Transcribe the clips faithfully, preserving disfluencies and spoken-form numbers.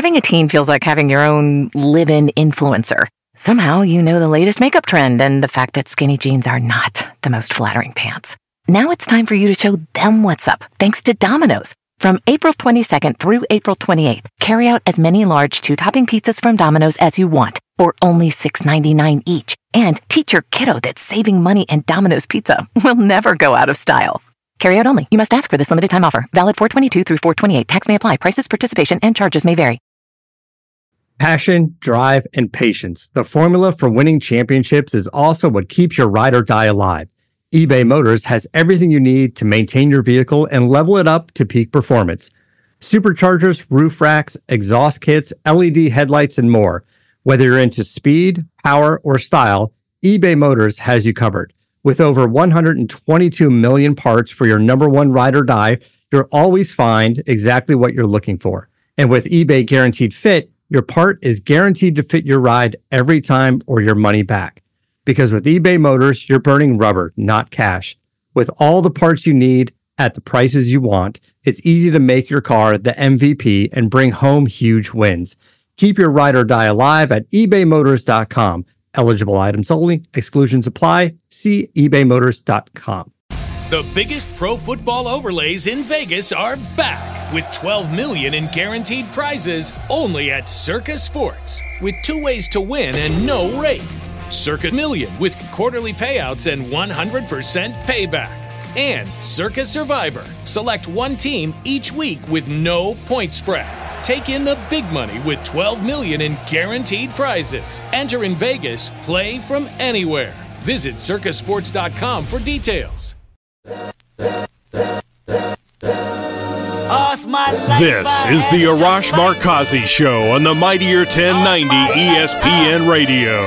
Having a teen feels like having your own live-in influencer. Somehow you know the latest makeup trend and the fact that skinny jeans are not the most flattering pants. Now it's time for you to show them what's up, thanks to Domino's. From April twenty-second through April twenty-eighth, carry out as many large two-topping pizzas from Domino's as you want, for only six ninety-nine each. And teach your kiddo that saving money and Domino's Pizza will never go out of style. Carry out only. You must ask for this limited time offer. Valid four twenty-two through four twenty-eight. Tax may apply. Prices, participation, and charges may vary. Passion, drive, and patience. The formula for winning championships is also what keeps your ride or die alive. eBay Motors has everything you need to maintain your vehicle and level it up to peak performance. Superchargers, roof racks, exhaust kits, L E D headlights, and more. Whether you're into speed, power, or style, eBay Motors has you covered. With over one hundred twenty-two million parts for your number one ride or die, you'll always find exactly what you're looking for. And with eBay Guaranteed Fit, your part is guaranteed to fit your ride every time or your money back. Because with eBay Motors, you're burning rubber, not cash. With all the parts you need at the prices you want, it's easy to make your car the M V P and bring home huge wins. Keep your ride or die alive at ebay motors dot com. Eligible items only. Exclusions apply. See ebay motors dot com. The biggest pro football overlays in Vegas are back with twelve million dollars in guaranteed prizes only at Circa Sports, with two ways to win and no rate. Circa Million with quarterly payouts and one hundred percent payback. And Circa Survivor. Select one team each week with no point spread. Take in the big money with twelve million dollars in guaranteed prizes. Enter in Vegas, play from anywhere. Visit circa sports dot com for details. This is the Arash Markazi Show on the Mightier ten ninety E S P N Radio.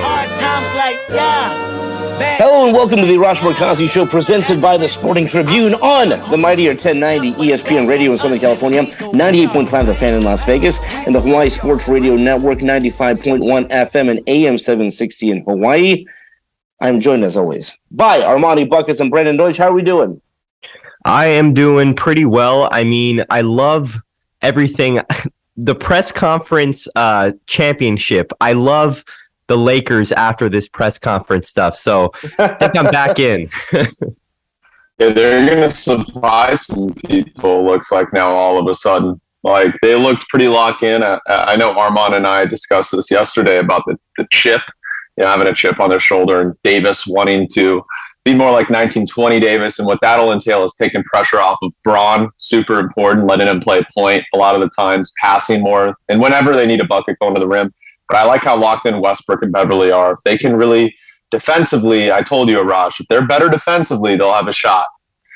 Hello and welcome to the Arash Markazi Show, presented by the Sporting Tribune on the Mightier ten ninety E S P N Radio in Southern California, ninety-eight point five The Fan in Las Vegas, and the Hawaii Sports Radio Network, ninety-five point one F M and A M seven sixty in Hawaii. I'm joined, as always, by Armani Buckets and Brandon Deutsch. How are we doing? I am doing pretty well. I mean, I love everything. The press conference uh, championship. I love the Lakers after this press conference stuff. So I think I'm back in. Yeah, they're going to surprise some people, looks like now all of a sudden. Like, they looked pretty locked in. I, I know Armand and I discussed this yesterday about the, the chip, you know, having a chip on their shoulder, and Davis wanting to be more like nineteen twenty Davis, and what that'll entail is taking pressure off of Braun, super important, letting him play point a lot of the times, passing more, and whenever they need a bucket going to the rim. But I like how locked in Westbrook and Beverly are. If they can really defensively, I told you, Arash, if they're better defensively, they'll have a shot.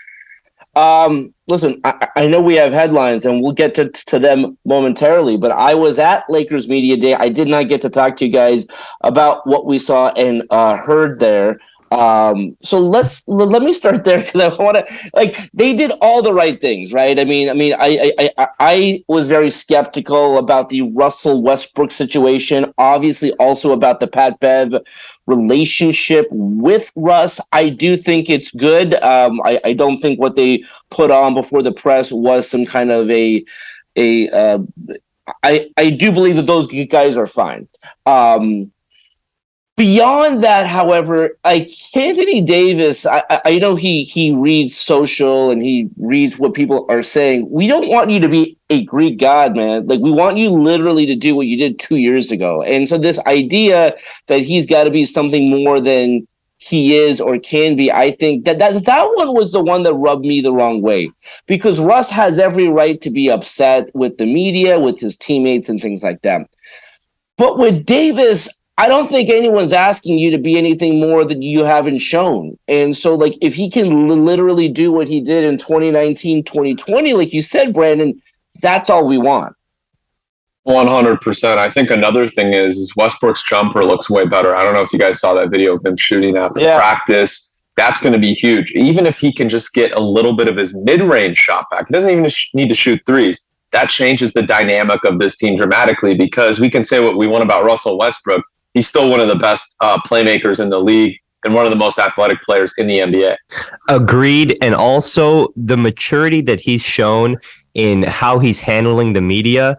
Um, listen, I, I know we have headlines, and we'll get to, to them momentarily, but I was at Lakers Media Day. I did not get to talk to you guys about what we saw and uh, heard there. Um, so let's let me start there, because I want to, like, they did all the right things, right? I mean, I mean, I, I, I, I was very skeptical about the Russell Westbrook situation. Obviously, also about the Pat Bev relationship with Russ. I do think it's good. Um, I, I don't think what they put on before the press was some kind of a a. Uh, I I do believe that those guys are fine. Um, Beyond that, however, like Anthony Davis, I, I know he he reads social and he reads what people are saying. We don't want you to be a Greek god, man. Like, we want you literally to do what you did two years ago. And so this idea that he's got to be something more than he is or can be, I think that, that that one was the one that rubbed me the wrong way, because Russ has every right to be upset with the media, with his teammates and things like that. But with Davis, I don't think anyone's asking you to be anything more than you haven't shown. And so, like, if he can l- literally do what he did in twenty nineteen, twenty twenty, like you said, Brandon, that's all we want. one hundred percent. I think another thing is, is Westbrook's jumper looks way better. I don't know if you guys saw that video of him shooting after yeah. practice. That's going to be huge. Even if he can just get a little bit of his mid-range shot back, he doesn't even need to shoot threes. That changes the dynamic of this team dramatically, because we can say what we want about Russell Westbrook. He's still one of the best uh, playmakers in the league and one of the most athletic players in the N B A. Agreed. And also the maturity that he's shown in how he's handling the media.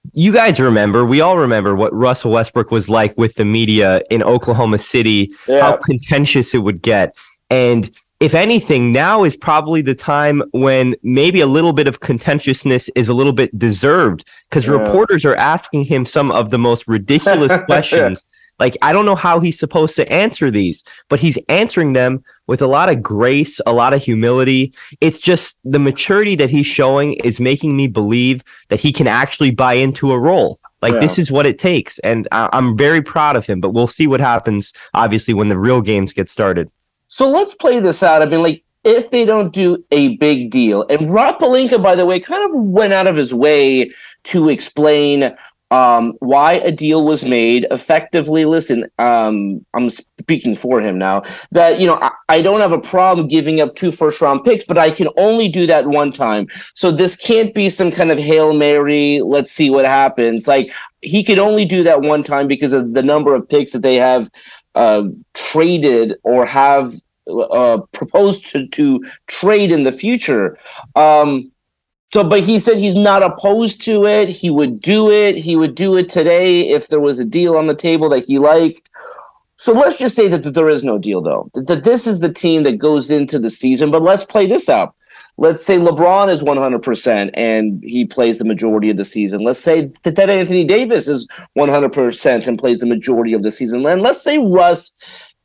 You guys remember, we all remember what Russell Westbrook was like with the media in Oklahoma City, yeah. how contentious it would get. And if anything, now is probably the time when maybe a little bit of contentiousness is a little bit deserved, because yeah. reporters are asking him some of the most ridiculous questions. Like, I don't know how he's supposed to answer these, but he's answering them with a lot of grace, a lot of humility. It's just the maturity that he's showing is making me believe that he can actually buy into a role. Like, yeah. this is what it takes. And I- I'm very proud of him, but we'll see what happens, obviously, when the real games get started. So let's play this out. I mean, like, if they don't do a big deal, and Rob Pelinka, by the way, kind of went out of his way to explain Um, why a deal was made effectively. Listen, um, I'm speaking for him now, that, you know, I, I don't have a problem giving up two first round picks, but I can only do that one time. So this can't be some kind of Hail Mary, let's see what happens. Like, he could only do that one time because of the number of picks that they have uh, traded or have uh, proposed to, to trade in the future. Um, So, but he said he's not opposed to it. He would do it. He would do it today if there was a deal on the table that he liked. So let's just say that, that there is no deal, though. That, that this is the team that goes into the season. But let's play this out. Let's say LeBron is one hundred percent and he plays the majority of the season. Let's say that, that Anthony Davis is one hundred percent and plays the majority of the season. And let's say Russ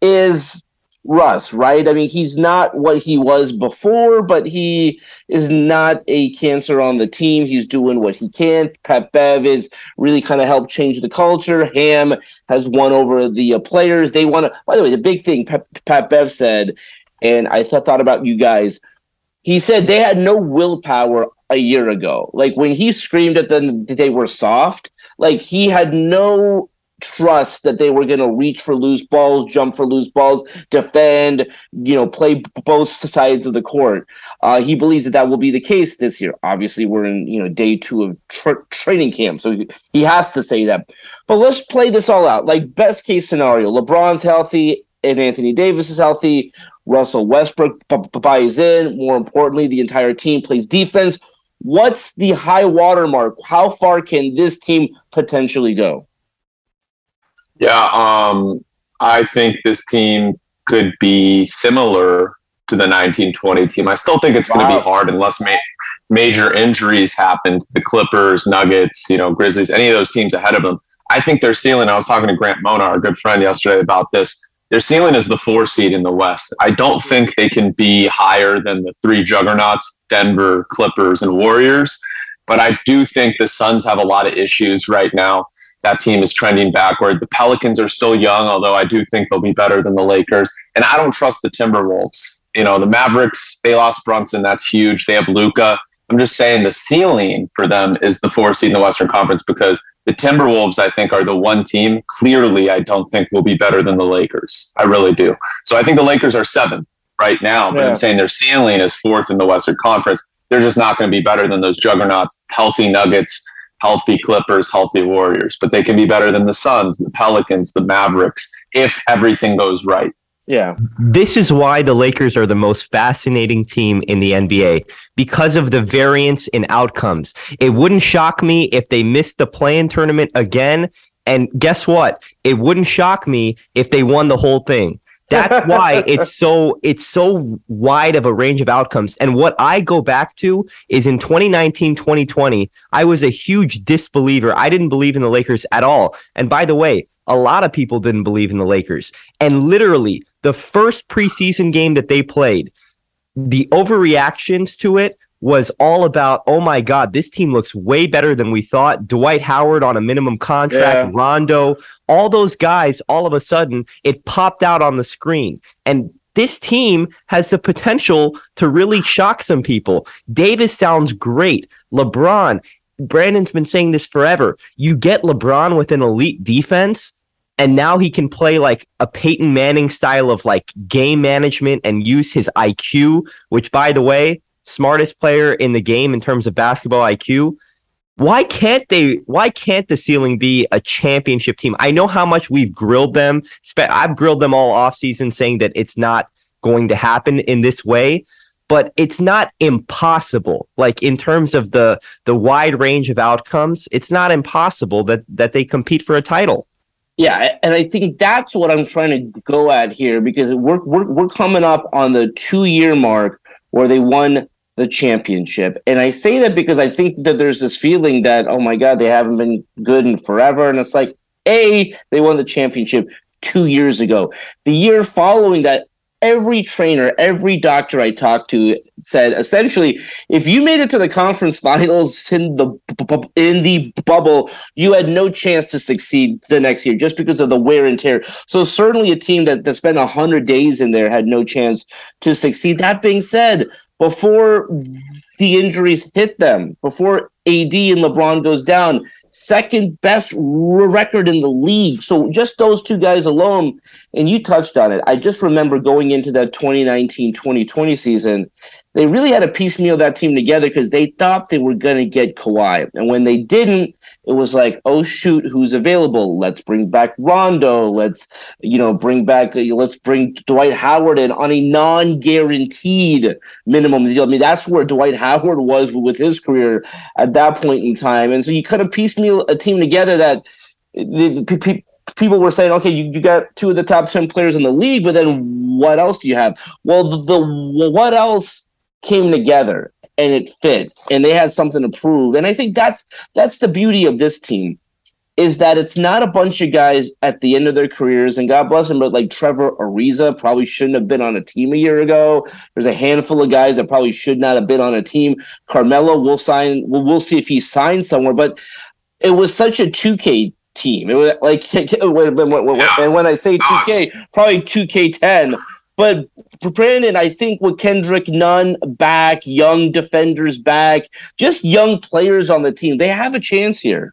is Russ, right? I mean, he's not what he was before, but he is not a cancer on the team. He's doing what he can. Pat Bev is really kind of helped change the culture. Ham has won over the uh, players. They want to, by the way, the big thing Pat, Pat Bev said, and I th- thought about you guys, he said they had no willpower a year ago. Like, when he screamed at them that they were soft, like, he had no trust that they were going to reach for loose balls, jump for loose balls, defend, you know, play b- both sides of the court. Uh, he believes that that will be the case this year. Obviously, we're in, you know, day two of tra- training camp, so he, he has to say that. But let's play this all out. Like, best case scenario, LeBron's healthy and Anthony Davis is healthy. Russell Westbrook b- b- buys in. More importantly, the entire team plays defense. What's the high water mark? How far can this team potentially go? Yeah, um, I think this team could be similar to the nineteen twenty team. I still think it's wow. going to be hard unless ma- major injuries happen. The Clippers, Nuggets, you know, Grizzlies, any of those teams ahead of them. I think their ceiling, I was talking to Grant Mona, our good friend, yesterday about this. Their ceiling is the four seed in the West. I don't think they can be higher than the three juggernauts, Denver, Clippers, and Warriors. But I do think the Suns have a lot of issues right now. That team is trending backward. The Pelicans are still young, although I do think they'll be better than the Lakers. And I don't trust the Timberwolves. You know, the Mavericks, they lost Brunson. That's huge. They have Luka. I'm just saying the ceiling for them is the four seed in the Western Conference, because the Timberwolves, I think, are the one team clearly I don't think will be better than the Lakers. I really do. So I think the Lakers are seven right now, but yeah. I'm saying their ceiling is fourth in the Western Conference. They're just not going to be better than those juggernauts, healthy Nuggets, healthy Clippers, healthy Warriors, but they can be better than the Suns, the Pelicans, the Mavericks, if everything goes right. Yeah. This is why the Lakers are the most fascinating team in the N B A, because of the variance in outcomes. It wouldn't shock me if they missed the play-in tournament again, and guess what? It wouldn't shock me if they won the whole thing. That's why it's so it's so wide of a range of outcomes. And what I go back to is in twenty nineteen, twenty twenty, I was a huge disbeliever. I didn't believe in the Lakers at all. And by the way, a lot of people didn't believe in the Lakers. And literally, the first preseason game that they played, the overreactions to it was all about, oh my God, this team looks way better than we thought. Dwight Howard on a minimum contract, yeah. Rondo, all those guys, all of a sudden, it popped out on the screen. And this team has the potential to really shock some people. Davis sounds great. LeBron, Brandon's been saying this forever. You get LeBron with an elite defense, and now he can play like a Peyton Manning style of like game management and use his I Q, which, by the way, smartest player in the game in terms of basketball I Q. Why can't they? Why can't the ceiling be a championship team? I know how much we've grilled them. I've grilled them all offseason saying that it's not going to happen in this way. but it's not impossible. Like in terms of the the wide range of outcomes, it's not impossible that that they compete for a title. Yeah, and I think that's what I'm trying to go at here, because we're we're we're coming up on the two year mark where they won the championship, and I say that because I think that there's this feeling that, oh my God, they haven't been good in forever, and it's like, A, they won the championship two years ago. The year following that, every trainer, every doctor I talked to said, essentially, if you made it to the conference finals in the in the bubble, you had no chance to succeed the next year just because of the wear and tear. So certainly a team that, that spent one hundred days in there had no chance to succeed. That being said, before the injuries hit them, before A D and LeBron goes down, second best record in the league. So just those two guys alone, and you touched on it. I just remember going into that twenty nineteen twenty twenty season, they really had to piecemeal that team together because they thought they were going to get Kawhi. And when they didn't, it was like, oh, shoot, who's available? Let's bring back Rondo. Let's, you know, bring back, let's bring Dwight Howard in on a non-guaranteed minimum deal. I mean, that's where Dwight Howard was with his career at that point in time. And so you kind of piecemeal a team together that the, the, the people were saying, okay, you, you got two of the top ten players in the league, but then what else do you have? Well, the, the what else came together and it fit, and they had something to prove. And I think that's that's the beauty of this team, is that it's not a bunch of guys at the end of their careers, and God bless them, but like Trevor Ariza probably shouldn't have been on a team a year ago. There's a handful of guys that probably should not have been on a team. Carmelo will sign. We'll, we'll see if he signs somewhere, but it was such a two K team. It was like, and when I say two K, probably two K ten. But Brandon, I think with Kendrick Nunn back, young defenders back, just young players on the team, they have a chance here.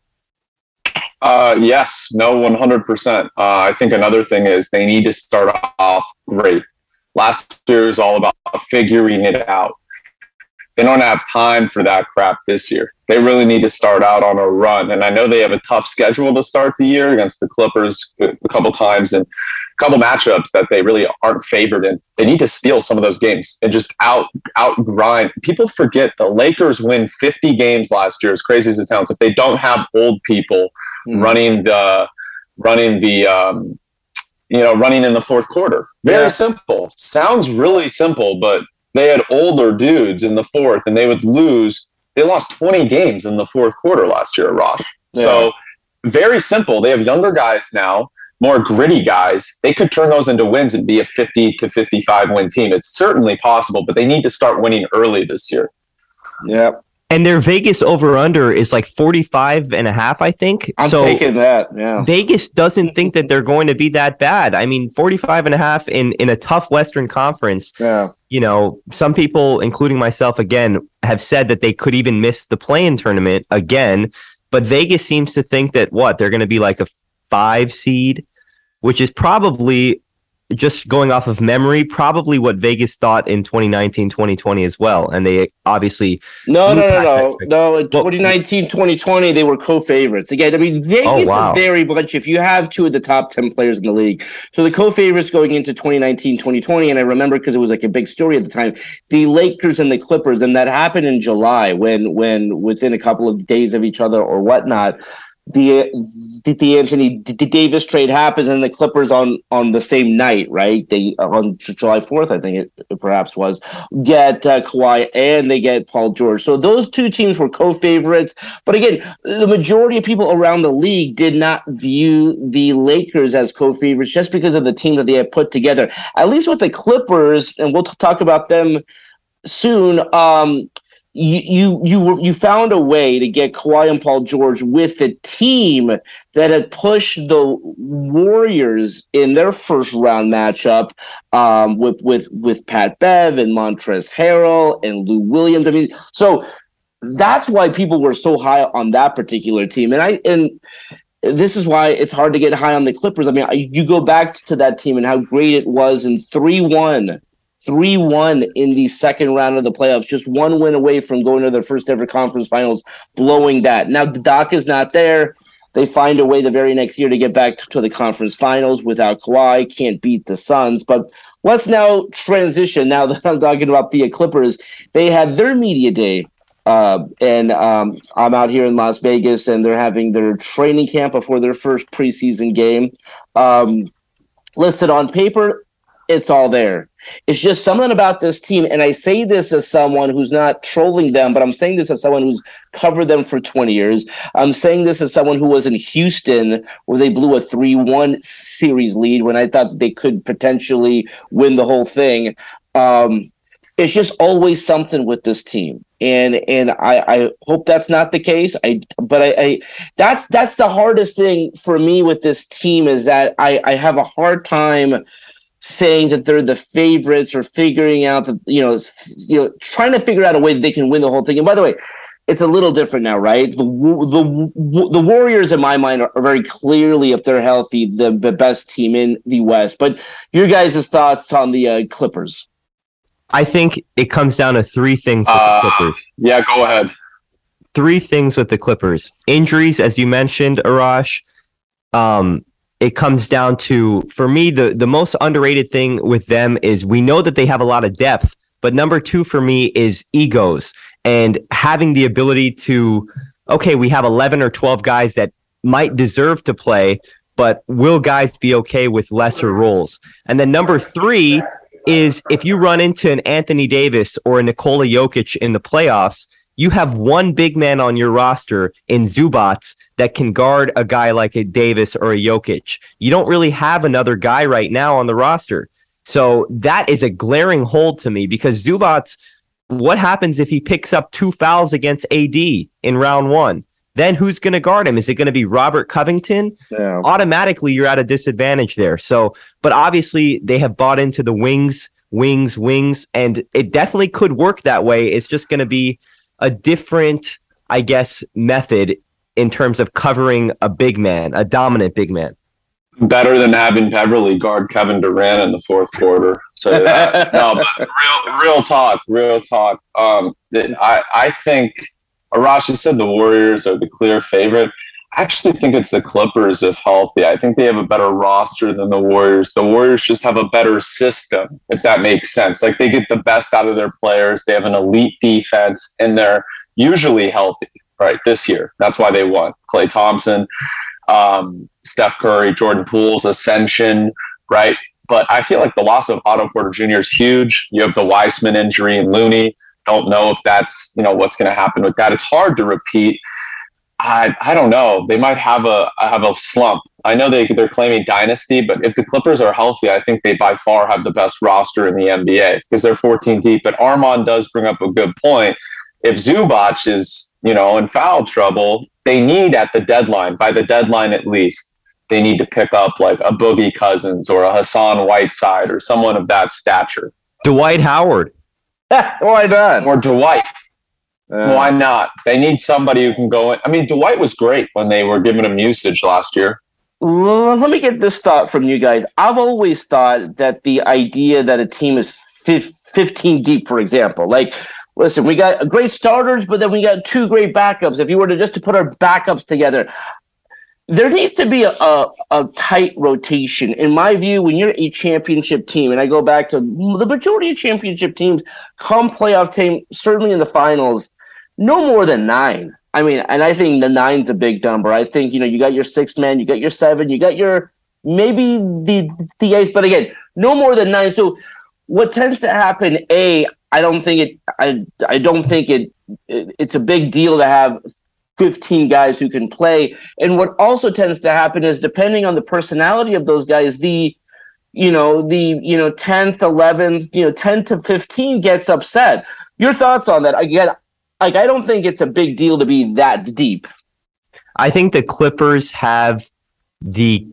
Uh, yes, no, one hundred percent. Uh, I think another thing is they need to start off great. Last year is all about figuring it out. They don't have time for that crap this year. They really need to start out on a run. And I know they have a tough schedule to start the year against the Clippers a couple times and a couple matchups that they really aren't favored in. They need to steal some of those games and just out out grind. People forget the Lakers win fifty games last year, as crazy as it sounds, if they don't have old people mm. running the running the um, you know running in the fourth quarter. Very yeah. simple. Sounds really simple, but they had older dudes in the fourth, and they would lose. They lost twenty games in the fourth quarter last year, Rosh. Yeah. So very simple. They have younger guys now, more gritty guys. They could turn those into wins and be a fifty to fifty-five win team. It's certainly possible, but they need to start winning early this year. Yeah. And their Vegas over-under is like forty-five and a half, I think. I'm so taking that, yeah. Vegas doesn't think that they're going to be that bad. I mean, forty-five and a half in, in a tough Western Conference. Yeah. You know, some people, including myself again, have said that they could even miss the play-in tournament again. But Vegas seems to think that, what, they're going to be like a five seed, which is probably, just going off of memory, probably what Vegas thought in twenty nineteen twenty twenty as well. And they obviously... No, no, no, no. No, in twenty nineteen twenty twenty, they were co-favorites. Again, I mean, Vegas oh, wow. is very much, if you have two of the top ten players in the league. So the co-favorites going into twenty nineteen twenty twenty, and I remember because it was like a big story at the time, the Lakers and the Clippers, and that happened in July when, when within a couple of days of each other or whatnot, the the, the Anthony D- Davis trade happens, and the Clippers on on the same night, right? They on July fourth, I think it, it perhaps was, get uh, Kawhi and they get Paul George. So those two teams were co-favorites. But again, the majority of people around the league did not view the Lakers as co-favorites just because of the team that they had put together. At least with the Clippers, and we'll t- talk about them soon. Um, You you you you found a way to get Kawhi and Paul George with a team that had pushed the Warriors in their first round matchup um, with with with Pat Bev and Montrezl Harrell and Lou Williams. I mean, so that's why people were so high on that particular team, and I and this is why it's hard to get high on the Clippers. I mean, you go back to that team and how great it was in three one. three one in the second round of the playoffs, just one win away from going to their first ever conference finals, blowing that. Now, the Doc is not there. They find a way the very next year to get back to, to the conference finals without Kawhi, can't beat the Suns. But let's now transition, now that I'm talking about the Clippers. They had their media day, uh, and um, I'm out here in Las Vegas, and they're having their training camp before their first preseason game. Um, listed on paper, it's all there. It's just something about this team, and I say this as someone who's not trolling them, but I'm saying this as someone who's covered them for twenty years. I'm saying this as someone who was in Houston where they blew a three one series lead when I thought that they could potentially win the whole thing. Um, it's just always something with this team. And and I, I hope that's not the case. I but I, I that's that's the hardest thing for me with this team is that I, I have a hard time saying that they're the favorites or figuring out that, you know, you know, trying to figure out a way that they can win the whole thing. And by the way, it's a little different now, right? The the the Warriors, in my mind, are very clearly, if they're healthy, the, the best team in the West. But your guys' thoughts on the uh, Clippers? I think it comes down to three things with uh, the Clippers. Yeah, go ahead. Three things with the Clippers. Injuries, as you mentioned, Arash. Um, it comes down to, for me, the, the most underrated thing with them is we know that they have a lot of depth, but number two for me is egos and having the ability to, okay, we have eleven or twelve guys that might deserve to play, but will guys be okay with lesser roles? And then number three is if you run into an Anthony Davis or a Nikola Jokic in the playoffs, you have one big man on your roster in Zubac that can guard a guy like a Davis or a Jokic. You don't really have another guy right now on the roster. So that is a glaring hole to me because Zubac, what happens if he picks up two fouls against A D in round one? Then who's going to guard him? Is it going to be Robert Covington? Yeah. Automatically, you're at a disadvantage there. So, but obviously they have bought into the wings, wings, wings, and it definitely could work that way. It's just going to be a different, I guess, method in terms of covering a big man, a dominant big man. Better than having Beverly guard Kevin Durant in the fourth quarter. So that. No, but real, real talk, real talk. Um, I, I think Arash said the Warriors are the clear favorite. I actually think it's the Clippers if healthy. I think they have a better roster than the Warriors. The Warriors just have a better system, if that makes sense. Like they get the best out of their players. They have an elite defense, and they're usually healthy, right, this year. That's why they won. Klay Thompson, um, Steph Curry, Jordan Poole's ascension, right? But I feel like the loss of Otto Porter Junior is huge. You have the Weissman injury and Looney. Don't know if that's, you know, what's going to happen with that. It's hard to repeat. I I don't know. They might have a have a slump. I know they they're claiming dynasty, but if the Clippers are healthy, I think they by far have the best roster in the N B A because they're fourteen deep. But Armand does bring up a good point. If Zubac is, you know, in foul trouble, they need at the deadline, by the deadline at least, they need to pick up like a Boogie Cousins or a Hassan Whiteside or someone of that stature. Dwight Howard. Why not? Or Dwight. Uh, Why not? They need somebody who can go in. I mean, Dwight was great when they were giving him usage last year. Well, let me get this thought from you guys. I've always thought that the idea that a team is fifteen deep, for example, like, listen, we got great starters, but then we got two great backups. If you were to just to put our backups together, there needs to be a, a, a tight rotation. In my view, when you're a championship team, and I go back to the majority of championship teams come playoff team, certainly in the finals, no more than nine. I mean, and I think the nine's a big number. I think, you know, you got your six man, you got your seven, you got your maybe the the eighth, but again, no more than nine. So what tends to happen, A, I don't think it I I don't think it, it it's a big deal to have fifteen guys who can play. And what also tends to happen is, depending on the personality of those guys, the you know, the you know, tenth, eleventh, you know, ten to fifteen gets upset. Your thoughts on that? Again, like, I don't think it's a big deal to be that deep. I think the Clippers have the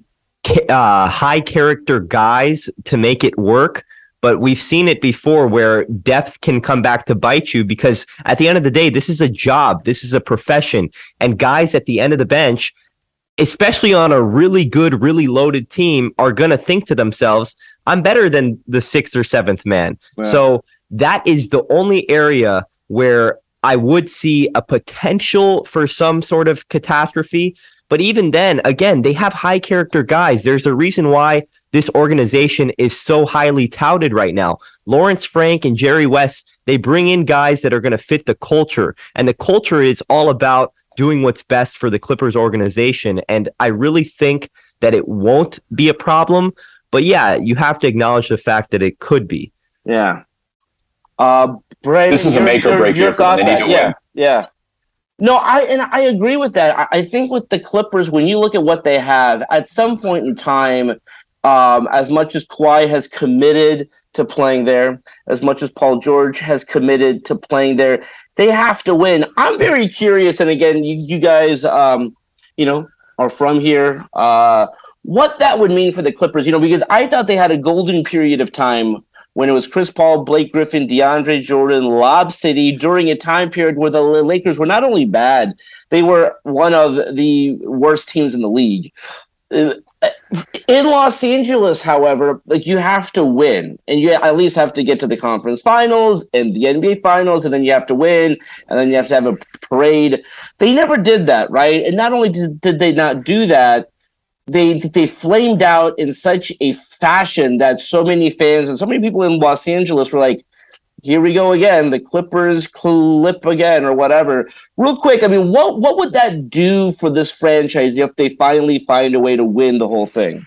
uh, high character guys to make it work, but we've seen it before where depth can come back to bite you, because at the end of the day, this is a job, this is a profession, and guys at the end of the bench, especially on a really good, really loaded team, are going to think to themselves, I'm better than the sixth or seventh man. Wow. So that is the only area where I would see a potential for some sort of catastrophe. But even then, again, they have high character guys. There's a reason why this organization is so highly touted right now. Lawrence Frank and Jerry West, they bring in guys that are going to fit the culture. And the culture is all about doing what's best for the Clippers organization. And I really think that it won't be a problem. But yeah, you have to acknowledge the fact that it could be. Yeah. Uh, Brandon, this is a make or break here for them. They need to yeah, win. Yeah. No, I and I agree with that. I, I think with the Clippers, when you look at what they have, at some point in time, um, as much as Kawhi has committed to playing there, as much as Paul George has committed to playing there, they have to win. I'm very curious, and again, you, you guys, um, you know, are from here. Uh, what that would mean for the Clippers, you know, because I thought they had a golden period of time when it was Chris Paul, Blake Griffin, DeAndre Jordan, Lob City, during a time period where the Lakers were not only bad, they were one of the worst teams in the league. In Los Angeles, however, like you have to win, and you at least have to get to the conference finals and the N B A finals, and then you have to win, and then you have to have a parade. They never did that, right? And not only did, did they not do that, they they flamed out in such a fashion that so many fans and so many people in Los Angeles were like, here we go again, the Clippers clip again, or whatever. Real quick, I mean, what what would that do for this franchise if they finally find a way to win the whole thing?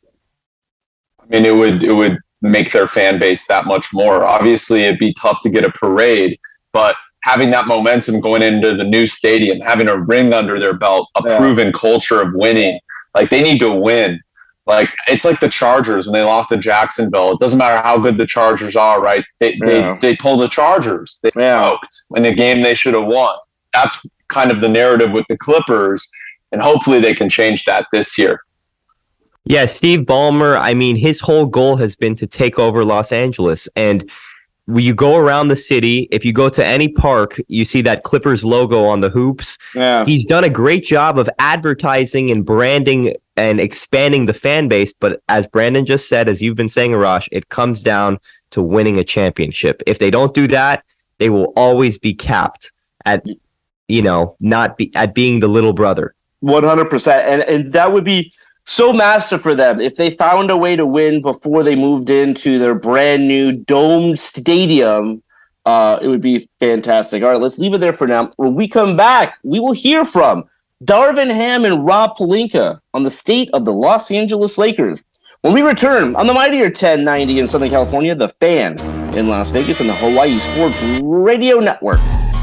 I mean, it would it would make their fan base that much more. Obviously, it'd be tough to get a parade, but having that momentum going into the new stadium, having a ring under their belt, a yeah. proven culture of winning, like they need to win. Like it's like the Chargers when they lost to Jacksonville. It doesn't matter how good the Chargers are, right? They yeah. they they pull the Chargers. They yeah. choked in the game they should have won. That's kind of the narrative with the Clippers, and hopefully they can change that this year. Yeah, Steve Ballmer, I mean, his whole goal has been to take over Los Angeles. And when you go around the city, if you go to any park, you see that Clippers logo on the hoops. Yeah. He's done a great job of advertising and branding and expanding the fan base. But as Brandon just said, as you've been saying, Arash, it comes down to winning a championship. If they don't do that, they will always be capped at, you know, not be at being the little brother. one hundred percent. And, and that would be so massive for them if they found a way to win before they moved into their brand new domed stadium. Uh, it would be fantastic. All right, let's leave it there for now. When we come back, we will hear from Darvin Ham and Rob Pelinka on the state of the Los Angeles Lakers. When we return on the Mightier ten ninety in Southern California, The Fan in Las Vegas, and the Hawaii Sports Radio Network.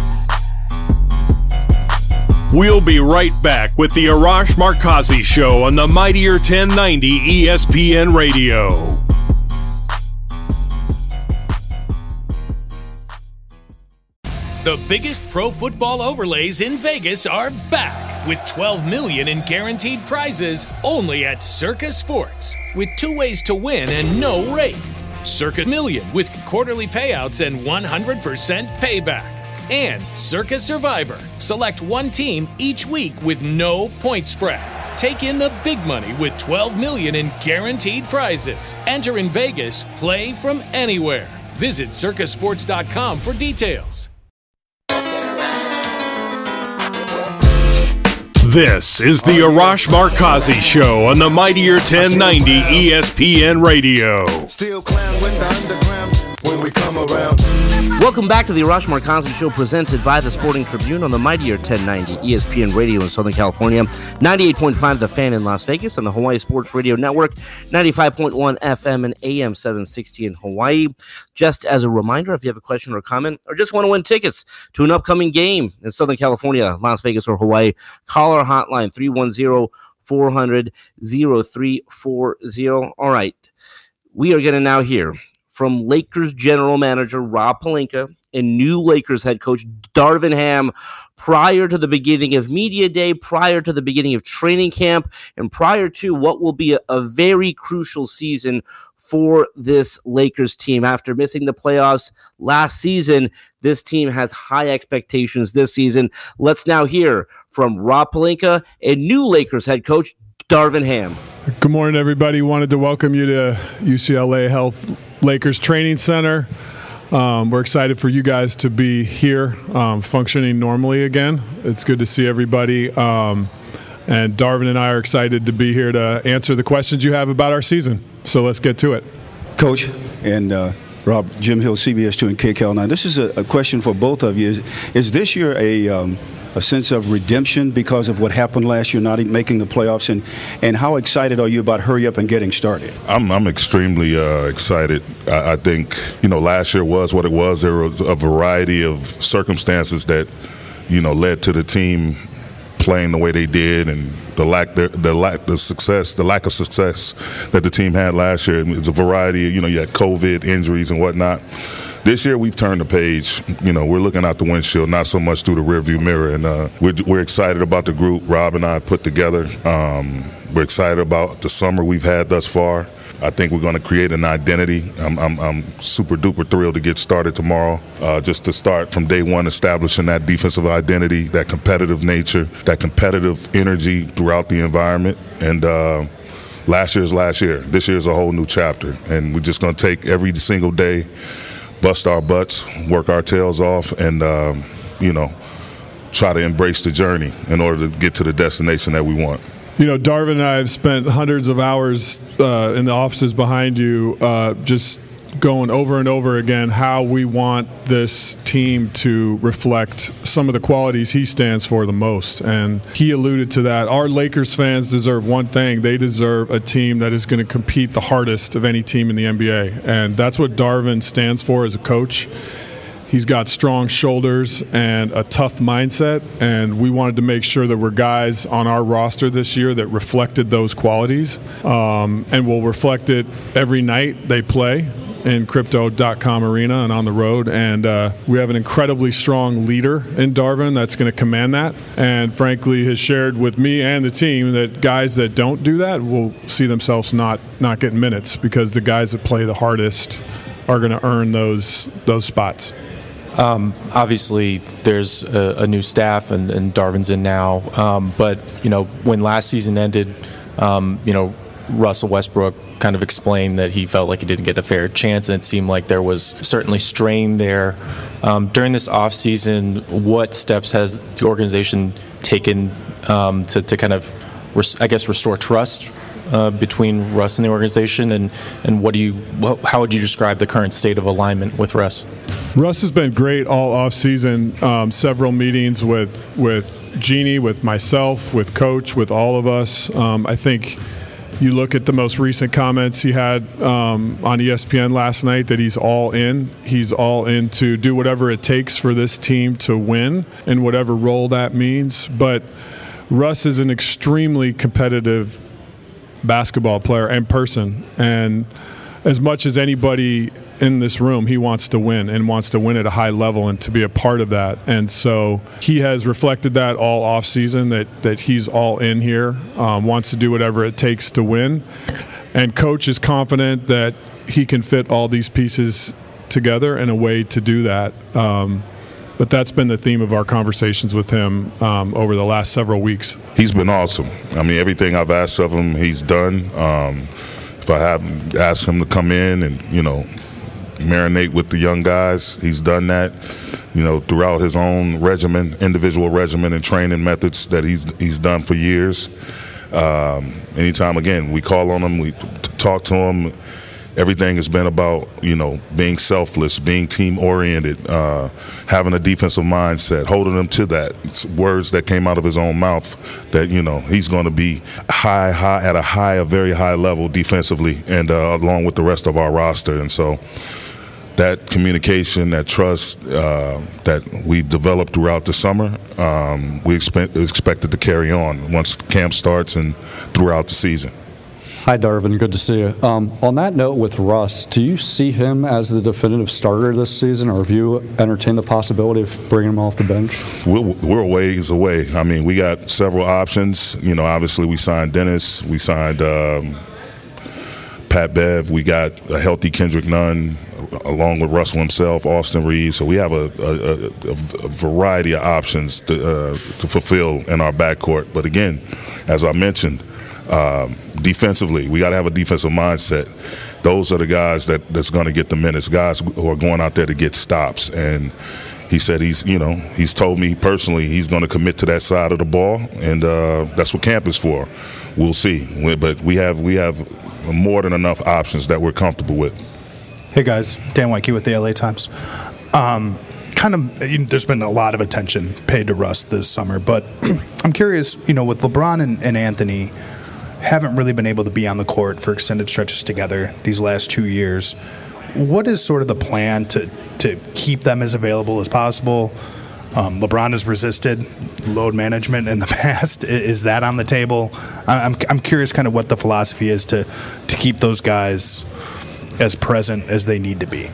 We'll be right back with the Arash Markazi Show on the Mightier ten ninety E S P N Radio. The biggest pro football overlays in Vegas are back with twelve million dollars in guaranteed prizes only at Circa Sports, with two ways to win and no rake. Circa Million with quarterly payouts and one hundred percent payback. And Circa Survivor. Select one team each week with no point spread. Take in the big money with twelve million dollars in guaranteed prizes. Enter in Vegas. Play from anywhere. Visit circa sports dot com for details. This is the Arash Markazi Show on the Mightier ten ninety E S P N Radio. Still clown when the underground when we come around. Welcome back to the Arash Markazi Show, presented by the Sporting Tribune on the Mightier ten ninety E S P N Radio in Southern California, ninety-eight point five The Fan in Las Vegas, on the Hawaii Sports Radio Network, ninety-five point one F M and A M seven sixty in Hawaii. Just as a reminder, if you have a question or comment, or just want to win tickets to an upcoming game in Southern California, Las Vegas, or Hawaii, call our hotline, three one zero, four hundred, zero three four zero. All right, we are going to now hear from Lakers general manager Rob Pelinka and new Lakers head coach Darvin Ham prior to the beginning of media day, prior to the beginning of training camp, and prior to what will be a, a very crucial season for this Lakers team. After missing the playoffs last season, this team has high expectations this season. Let's now hear from Rob Pelinka and new Lakers head coach Darvin Ham. Good morning, everybody. Wanted to welcome you to U C L A Health Lakers Training Center. Um, we're excited for you guys to be here, um, functioning normally again. It's good to see everybody. Um, And Darvin and I are excited to be here to answer the questions you have about our season. So let's get to it. Coach and uh, Rob, Jim Hill, C B S two and K C A L. Now, this is a, a question for both of you. Is, is this year a um, a sense of redemption because of what happened last year, not making the playoffs? And, and how excited are you about hurry up and getting started? I'm, I'm extremely uh, excited. I, I think, you know, last year was what it was. There was a variety of circumstances that, you know, led to the team playing the way they did, and the lack, the, the lack, the success, the lack of success that the team had last year. It's a variety of, you know, you had COVID, injuries, and whatnot. This year we've turned the page. You know, we're looking out the windshield, not so much through the rearview mirror, and uh, we're we're excited about the group Rob and I put together. Um, we're excited about the summer we've had thus far. I think we're going to create an identity. I'm, I'm, I'm super duper thrilled to get started tomorrow. Uh, just to start from day one, establishing that defensive identity, that competitive nature, that competitive energy throughout the environment. And uh, last year's last year. This year's a whole new chapter, and we're just going to take every single day, bust our butts, work our tails off, and uh, you know, try to embrace the journey in order to get to the destination that we want. You know, Darvin and I have spent hundreds of hours uh, in the offices behind you uh, just going over and over again how we want this team to reflect some of the qualities he stands for the most. And he alluded to that. Our Lakers fans deserve one thing. They deserve a team that is going to compete the hardest of any team in the N B A. And that's what Darvin stands for as a coach. He's got strong shoulders and a tough mindset, and we wanted to make sure that we're guys on our roster this year that reflected those qualities, um, and will reflect it every night they play in Crypto dot com Arena and on the road. And uh, we have an incredibly strong leader in Darvin that's going to command that, and frankly has shared with me and the team that guys that don't do that will see themselves not, not getting minutes, because the guys that play the hardest are going to earn those those spots. Um, obviously, there's a, a new staff, and, and Darvin's in now. Um, but you know, when last season ended, um, you know, Russell Westbrook kind of explained that he felt like he didn't get a fair chance, and it seemed like there was certainly strain there. Um, during this offseason, what steps has the organization taken um, to, to kind of, res- I guess, restore trust Uh, between Russ and the organization, and, and what do you what, how would you describe the current state of alignment with Russ? Russ has been great all off season. Um, several meetings with with Jeannie, with myself, with Coach, with all of us. Um, I think you look at the most recent comments he had um, on E S P N last night, that he's all in. He's all in to do whatever it takes for this team to win, in whatever role that means. But Russ is an extremely competitive basketball player and person, and as much as anybody in this room, he wants to win and wants to win at a high level and to be a part of that. And so he has reflected that all off season, that that he's all in here, um, wants to do whatever it takes to win. And Coach is confident that he can fit all these pieces together in a way to do that. Um, But that's been the theme of our conversations with him um, over the last several weeks. He's been awesome. I mean, everything I've asked of him, he's done. Um, if I have asked him to come in and, you know, marinate with the young guys, he's done that, you know, throughout his own regimen, individual regimen and training methods that he's he's done for years. Um, anytime, again, we call on him, we t- talk to him. Everything has been about, you know, being selfless, being team-oriented, uh, having a defensive mindset, holding them to that. It's words that came out of his own mouth that, you know, he's going to be high, high at a high, a very high level defensively, and uh, along with the rest of our roster. And so that communication, that trust uh, that we've developed throughout the summer, um, we expect expect it to carry on once camp starts and throughout the season. Hi, Darvin. Good to see you. Um, on that note with Russ, do you see him as the definitive starter this season, or have you entertained the possibility of bringing him off the bench? We're, we're a ways away. I mean, we got several options. You know, obviously we signed Dennis. We signed um, Pat Bev. We got a healthy Kendrick Nunn, along with Russell himself, Austin Reeves. So we have a, a, a, a variety of options to, uh, to fulfill in our backcourt. But again, as I mentioned, Um, defensively, we got to have a defensive mindset. Those are the guys that, that's going to get the minutes, guys who are going out there to get stops. And he said he's, you know, he's told me personally he's going to commit to that side of the ball, and uh, that's what camp is for. We'll see. We, but we have we have more than enough options that we're comfortable with. Hey, guys. Dan Wyke with the L A Times. Um, kind of, you know, there's been a lot of attention paid to Russ this summer, but I'm curious, you know, with LeBron and, and Anthony haven't really been able to be on the court for extended stretches together these last two years. What is sort of the plan to, to keep them as available as possible? Um, LeBron has resisted load management in the past. Is that on the table? I'm I'm curious kind of what the philosophy is to, to keep those guys as present as they need to be.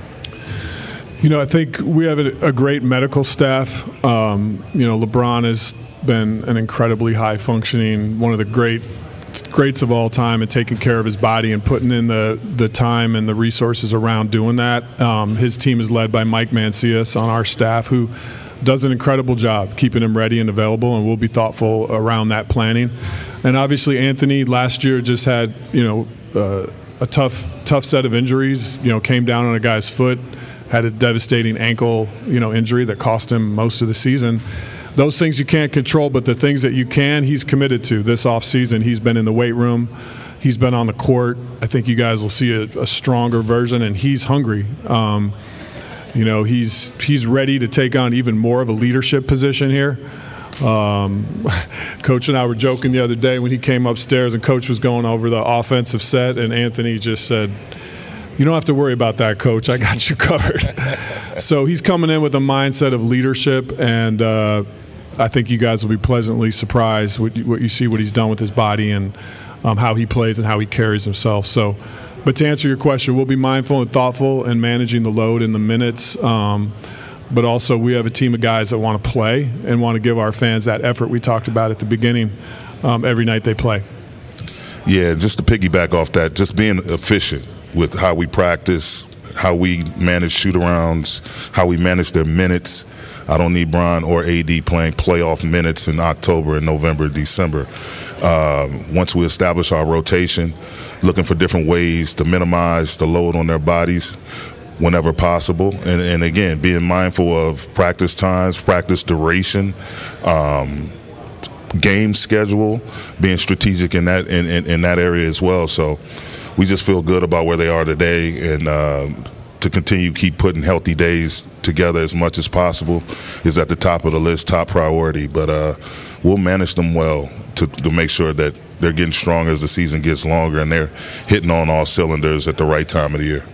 You know, I think we have a, a great medical staff. Um, you know, LeBron has been an incredibly high-functioning, one of the great greats of all time, and taking care of his body and putting in the, the time and the resources around doing that. Um, his team is led by Mike Mancias on our staff, who does an incredible job keeping him ready and available, and we'll be thoughtful around that planning. And obviously, Anthony last year just had, you know, uh, a tough tough set of injuries. You know, came down on a guy's foot, had a devastating ankle, you know, injury that cost him most of the season. Those things you can't control, but the things that you can, he's committed to this offseason. He's been in the weight room. He's been on the court. I think you guys will see a, a stronger version, and he's hungry. Um, you know, he's he's ready to take on even more of a leadership position here. Um, Coach and I were joking the other day when he came upstairs and Coach was going over the offensive set, and Anthony just said, "You don't have to worry about that, Coach. I got you covered." So he's coming in with a mindset of leadership, and uh, I think you guys will be pleasantly surprised what you, what you see, what he's done with his body, and um, how he plays and how he carries himself. So, but to answer your question, we'll be mindful and thoughtful in managing the load and the minutes. Um, but also, we have a team of guys that want to play and want to give our fans that effort we talked about at the beginning um, every night they play. Yeah, just to piggyback off that, just being efficient with how we practice, how we manage shoot-arounds, how we manage their minutes. I don't need Bron or A D playing playoff minutes in October and November, December. Um, once we establish our rotation, looking for different ways to minimize the load on their bodies whenever possible. And, and again, being mindful of practice times, practice duration, um, game schedule, being strategic in that in, in, in that area as well. So we just feel good about where they are today, and uh, to continue keep putting healthy days together as much as possible is at the top of the list, top priority. But uh, we'll manage them well to, to make sure that they're getting stronger as the season gets longer and they're hitting on all cylinders at the right time of the year.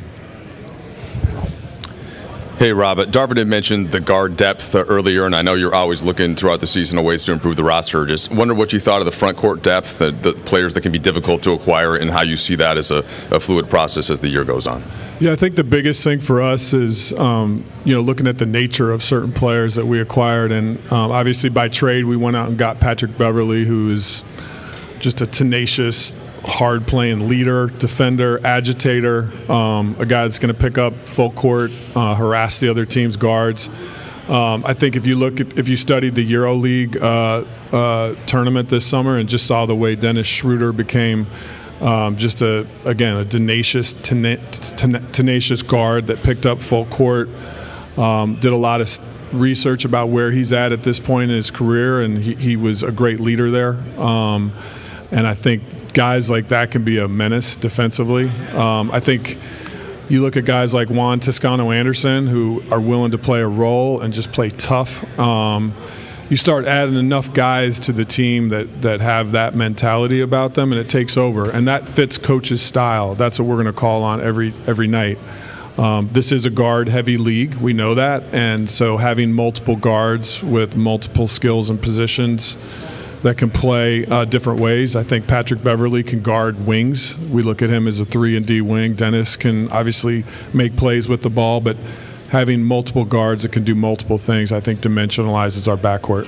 Hey, Rob, Darvin had mentioned the guard depth uh, earlier, and I know you're always looking throughout the season of ways to improve the roster. Just wonder what you thought of the front court depth, the, the players that can be difficult to acquire, and how you see that as a, a fluid process as the year goes on. Yeah, I think the biggest thing for us is, um, you know, looking at the nature of certain players that we acquired. And um, obviously by trade, we went out and got Patrick Beverley, who is just a tenacious, hard-playing leader, defender, agitator, um, a guy that's going to pick up full court, uh, harass the other team's guards. Um, I think if you look at, if you studied the EuroLeague uh, uh, tournament this summer and just saw the way Dennis Schroeder became um, just a, again, a tenacious, tena- ten- tenacious guard that picked up full court, um, did a lot of research about where he's at at this point in his career, and he, he was a great leader there. Um, and I think guys like that can be a menace defensively. Um, I think you look at guys like Juan Toscano-Anderson, who are willing to play a role and just play tough. Um, you start adding enough guys to the team that, that have that mentality about them, and it takes over. And that fits Coach's style. That's what we're going to call on every every night. Um, this is a guard-heavy league. We know that. And so having multiple guards with multiple skills and positions that can play uh, different ways. I think Patrick Beverley can guard wings. We look at him as a three and D wing. Dennis can obviously make plays with the ball, but having multiple guards that can do multiple things, I think, dimensionalizes our backcourt.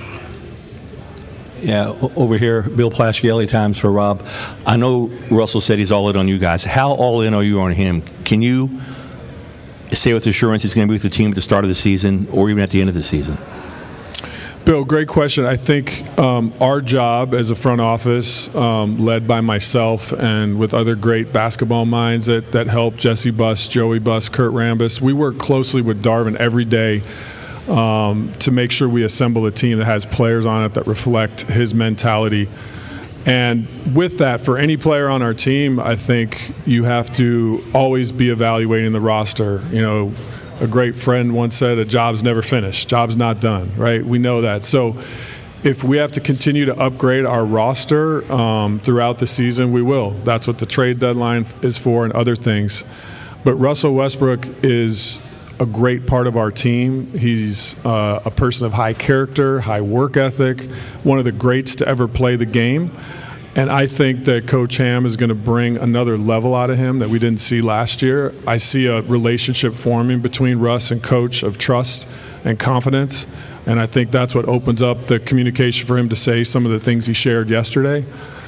Yeah, over here, Bill Plaschke, L A Times for Rob. I know Russell said he's all in on you guys. How all in are you on him? Can you say with assurance he's going to be with the team at the start of the season or even at the end of the season? Bill, great question. I think um, our job as a front office, um, led by myself and with other great basketball minds that, that help, Jesse Buss, Joey Buss, Kurt Rambis, we work closely with Darvin every day um, to make sure we assemble a team that has players on it that reflect his mentality. And with that, for any player on our team, I think you have to always be evaluating the roster. You know, a great friend once said, a job's never finished, job's not done, right? We know that. So if we have to continue to upgrade our roster um, throughout the season, we will. That's what the trade deadline is for and other things. But Russell Westbrook is a great part of our team. He's uh, a person of high character, high work ethic, one of the greats to ever play the game. And I think that Coach Ham is going to bring another level out of him that we didn't see last year. I see a relationship forming between Russ and Coach of trust and confidence. And I think that's what opens up the communication for him to say some of the things he shared yesterday.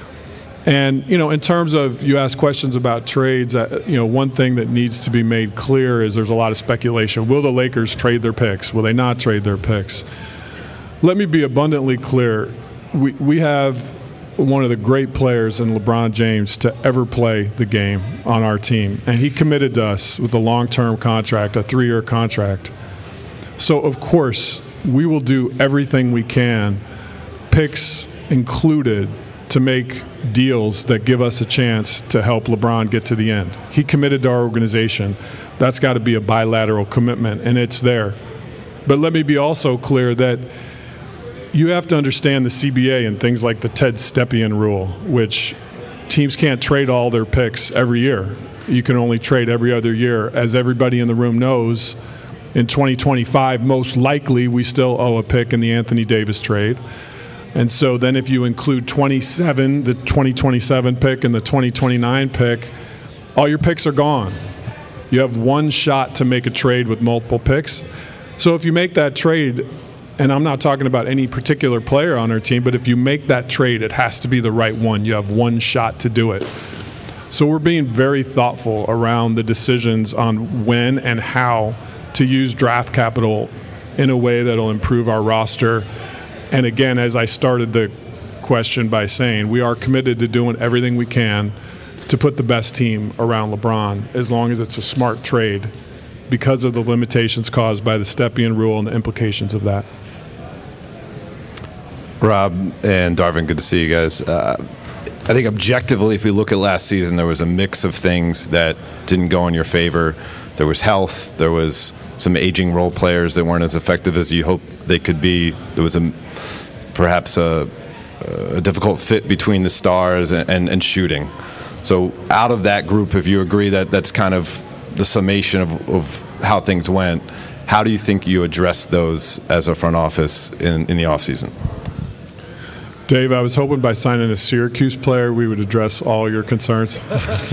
And, you know, in terms of, you asked questions about trades, uh, you know, one thing that needs to be made clear is there's a lot of speculation. Will the Lakers trade their picks? Will they not trade their picks? Let me be abundantly clear. We, we have one of the great players in LeBron James to ever play the game on our team. And he committed to us with a long-term contract, a three-year contract. So, of course, we will do everything we can, picks included, to make deals that give us a chance to help LeBron get to the end. He committed to our organization. That's got to be a bilateral commitment, and it's there. But let me be also clear that you have to understand the C B A and things like the Ted Stepien rule, which teams can't trade all their picks every year. You can only trade every other year. As everybody in the room knows, in twenty twenty-five, most likely we still owe a pick in the Anthony Davis trade. And so then if you include twenty-seven, the twenty twenty-seven pick and the twenty twenty-nine pick, all your picks are gone. You have one shot to make a trade with multiple picks. So if you make that trade, and I'm not talking about any particular player on our team, but if you make that trade, it has to be the right one. You have one shot to do it. So we're being very thoughtful around the decisions on when and how to use draft capital in a way that will improve our roster. And again, as I started the question by saying, we are committed to doing everything we can to put the best team around LeBron, as long as it's a smart trade, because of the limitations caused by the Stepien rule and the implications of that. Rob and Darvin, good to see you guys. Uh, I think objectively, if we look at last season, there was a mix of things that didn't go in your favor. There was health. There was some aging role players that weren't as effective as you hoped they could be. There was a perhaps a, a difficult fit between the stars and, and, and shooting. So out of that group, if you agree that that's kind of the summation of, of how things went, how do you think you address those as a front office in, in the offseason? Dave, I was hoping by signing a Syracuse player we would address all your concerns.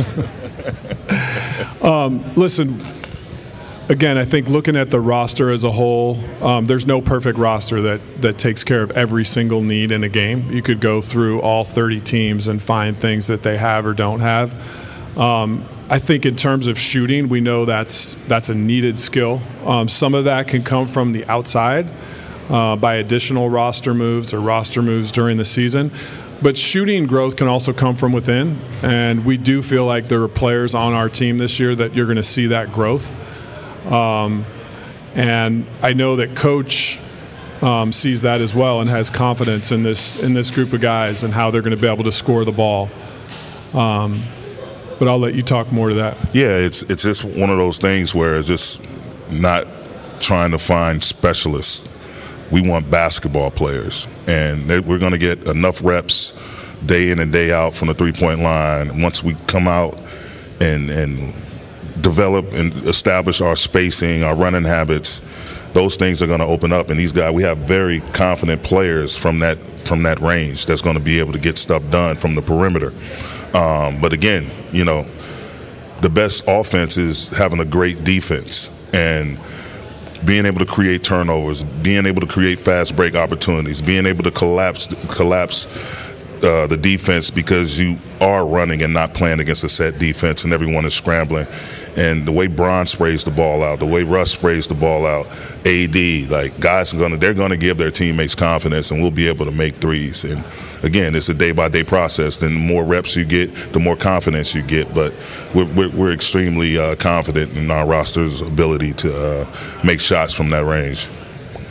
um, listen, again, I think looking at the roster as a whole, um, there's no perfect roster that, that takes care of every single need in a game. You could go through all thirty teams and find things that they have or don't have. Um, I think in terms of shooting, we know that's that's a needed skill. Um, some of that can come from the outside uh, by additional roster moves or roster moves during the season. But shooting growth can also come from within, and we do feel like there are players on our team this year that you're going to see that growth. Um, and I know that Coach um, sees that as well and has confidence in this in this group of guys and how they're going to be able to score the ball. Um, but I'll let you talk more to that. Yeah, it's it's just one of those things where it's just not trying to find specialists. We want basketball players, and we're going to get enough reps day in and day out from the three-point line. Once we come out and and develop and establish our spacing, our running habits, those things are going to open up. And these guys, we have very confident players from that from that range that's going to be able to get stuff done from the perimeter. Um, but again, you know, the best offense is having a great defense and being able to create turnovers, being able to create fast break opportunities, being able to collapse collapse uh, the defense because you are running and not playing against a set defense and everyone is scrambling. And the way Bron sprays the ball out, the way Russ sprays the ball out, A D, like guys are gonna they're gonna give their teammates confidence, and we'll be able to make threes. And again, it's a day-by-day process. And the more reps you get, the more confidence you get. But we're, we're, we're extremely uh, confident in our roster's ability to uh, make shots from that range.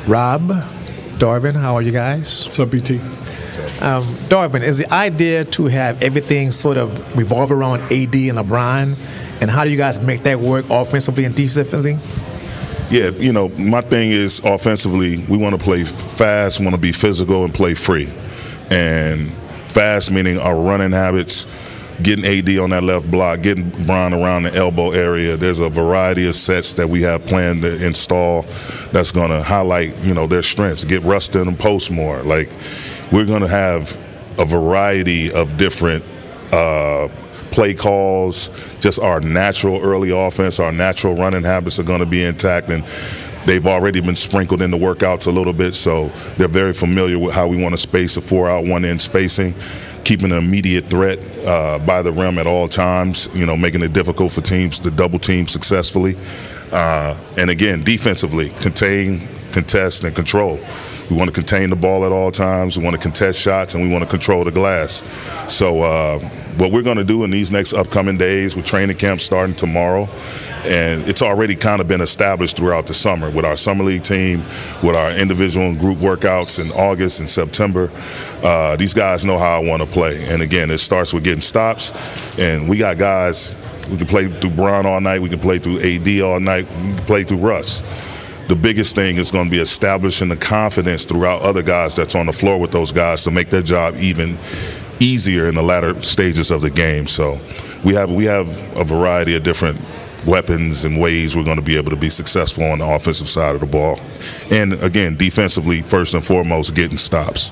Rob, Darvin, how are you guys? What's up, B T? Um, Darvin, is the idea to have everything sort of revolve around A D and LeBron? And how do you guys make that work offensively and defensively? Yeah, you know, my thing is offensively, we want to play fast, want to be physical, and play free. And fast meaning our running habits, getting A D on that left block, getting Bron around the elbow area. There's a variety of sets that we have planned to install that's going to highlight, you know, their strengths, get Russ in the post more. Like, we're going to have a variety of different uh, play calls. Just our natural early offense, our natural running habits are going to be intact, and they've already been sprinkled in the workouts a little bit, so they're very familiar with how we want to space a four-out, one-in spacing, keeping an immediate threat uh, by the rim at all times, you know, making it difficult for teams to double team successfully. Uh, and again, defensively, contain, contest, and control. We want to contain the ball at all times. We want to contest shots, and we want to control the glass. So uh, what we're going to do in these next upcoming days with training camp starting tomorrow, and it's already kind of been established throughout the summer with our summer league team, with our individual and group workouts in August and September. Uh, these guys know how I want to play. And again, it starts with getting stops, and we got guys, we can play through Bron all night, we can play through A D all night, we can play through Russ. The biggest thing is going to be establishing the confidence throughout other guys that's on the floor with those guys to make their job even easier in the latter stages of the game. So we have we have a variety of different weapons and ways we're going to be able to be successful on the offensive side of the ball. And again, defensively, first and foremost, getting stops.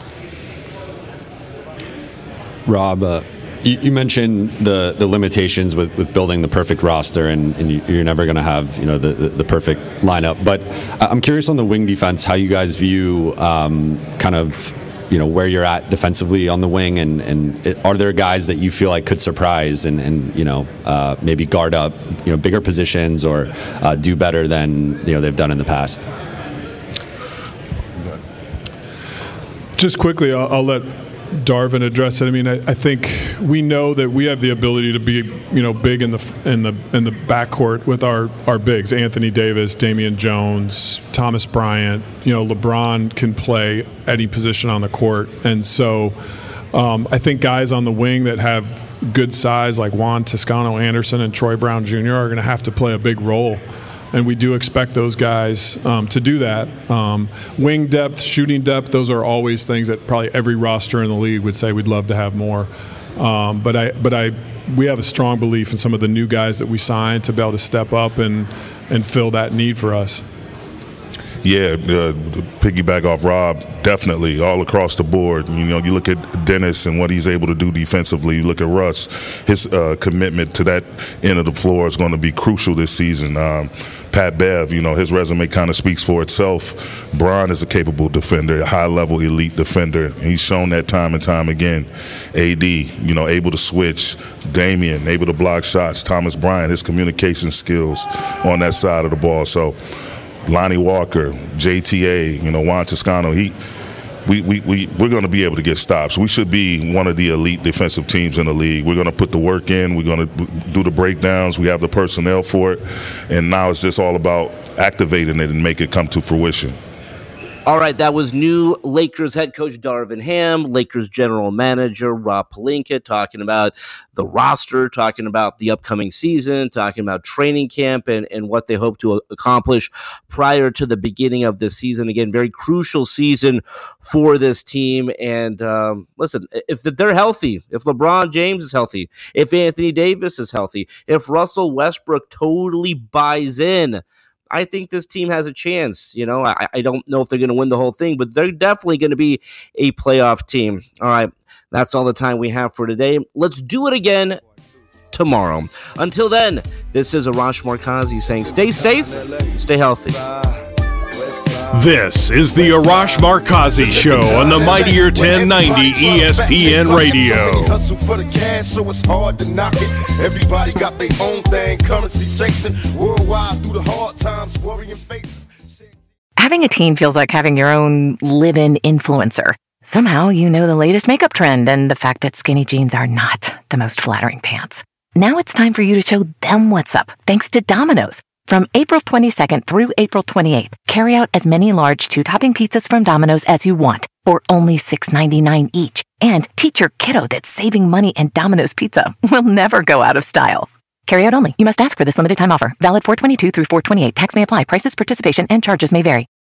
Rob, uh, you, you mentioned the, the limitations with, with building the perfect roster, and, and you, you're never going to have, you know, the, the, the perfect lineup. But I'm curious on the wing defense, how you guys view um, kind of, you know, where you're at defensively on the wing, and, and it, are there guys that you feel like could surprise and, and you know, uh, maybe guard up, you know, bigger positions or uh, do better than, you know, they've done in the past? Just quickly, I'll, I'll let Darvin address it. I mean, I, I think we know that we have the ability to be, you know, big in the in the in the backcourt with our, our bigs, Anthony Davis, Damian Jones, Thomas Bryant. You know, LeBron can play any position on the court, and so um, I think guys on the wing that have good size like Juan Toscano Anderson and Troy Brown Junior are going to have to play a big role. And we do expect those guys um, to do that. Um, wing depth, shooting depth, those are always things that probably every roster in the league would say we'd love to have more. Um, but I, but I, we have a strong belief in some of the new guys that we signed to be able to step up and, and fill that need for us. Yeah, uh, piggyback off Rob, definitely all across the board. You know, you look at Dennis and what he's able to do defensively. You look at Russ, his uh, commitment to that end of the floor is going to be crucial this season. Um, Pat Bev, you know, his resume kind of speaks for itself. Bron is a capable defender, a high-level elite defender. And he's shown that time and time again. A D, you know, able to switch. Damian, able to block shots. Thomas Bryant, his communication skills on that side of the ball. So Lonnie Walker, J T A, you know, Juan Toscano, he, we, we, we, we're going to be able to get stops. We should be one of the elite defensive teams in the league. We're going to put the work in. We're going to do the breakdowns. We have the personnel for it. And now it's just all about activating it and make it come to fruition. All right, that was new Lakers head coach Darvin Ham, Lakers general manager Rob Pelinka talking about the roster, talking about the upcoming season, talking about training camp and, and what they hope to accomplish prior to the beginning of the season. Again, very crucial season for this team. And um, listen, if they're healthy, if LeBron James is healthy, if Anthony Davis is healthy, if Russell Westbrook totally buys in, I think this team has a chance. You know, I, I don't know if they're going to win the whole thing, but they're definitely going to be a playoff team. All right, that's all the time we have for today. Let's do it again tomorrow. Until then, this is Arash Markazi saying stay safe, stay healthy. This is the Arash Markazi Show on the Mightier ten ninety E S P N Radio. Hustle for the cash, so it's hard to knock it. Everybody got their own thing, currency chasing worldwide through the hard times, worrying faces. Having a team feels like having your own live-in influencer. Somehow you know the latest makeup trend and the fact that skinny jeans are not the most flattering pants. Now it's time for you to show them what's up, thanks to Domino's. From April twenty-second through April twenty-eighth, carry out as many large two-topping pizzas from Domino's as you want for only six ninety-nine each. And teach your kiddo that saving money and Domino's Pizza will never go out of style. Carry out only. You must ask for this limited time offer. Valid four twenty-two through four twenty-eight. Tax may apply. Prices, participation, and charges may vary.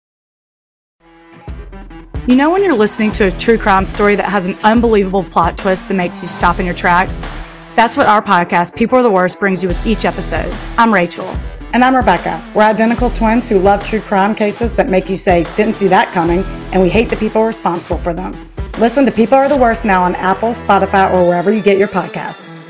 You know when you're listening to a true crime story that has an unbelievable plot twist that makes you stop in your tracks? That's what our podcast, People Are the Worst, brings you with each episode. I'm Rachel. And I'm Rebecca. We're identical twins who love true crime cases that make you say, didn't see that coming, and we hate the people responsible for them. Listen to People Are the Worst now on Apple, Spotify, or wherever you get your podcasts.